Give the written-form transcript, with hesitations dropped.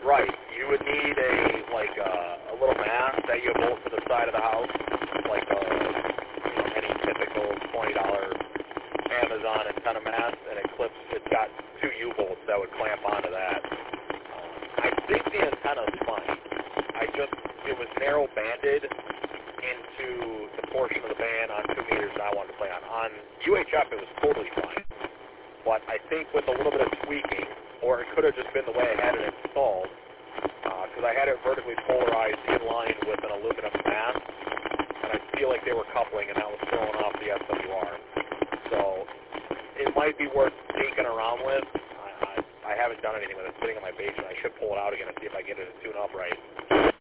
Right. You would need a little mast that you bolt to the side of the house, like any typical $20 Amazon antenna mast, and it clips. It's got 2 U-bolts that would clamp onto that. I think the antenna is fine. It was narrow banded into the portion of the band on 2 meters that I wanted to play on. On UHF, it was totally fine. But I think with a little bit of tweaking, or it could have just been the way I had it installed, because I had it vertically polarized in line with an aluminum mast, and I feel like they were coupling, and that was throwing off the SWR. So it might be worth tinking around with. I haven't done anything with it. It's sitting in my basement. I should pull it out again and see if I get it to tune up right.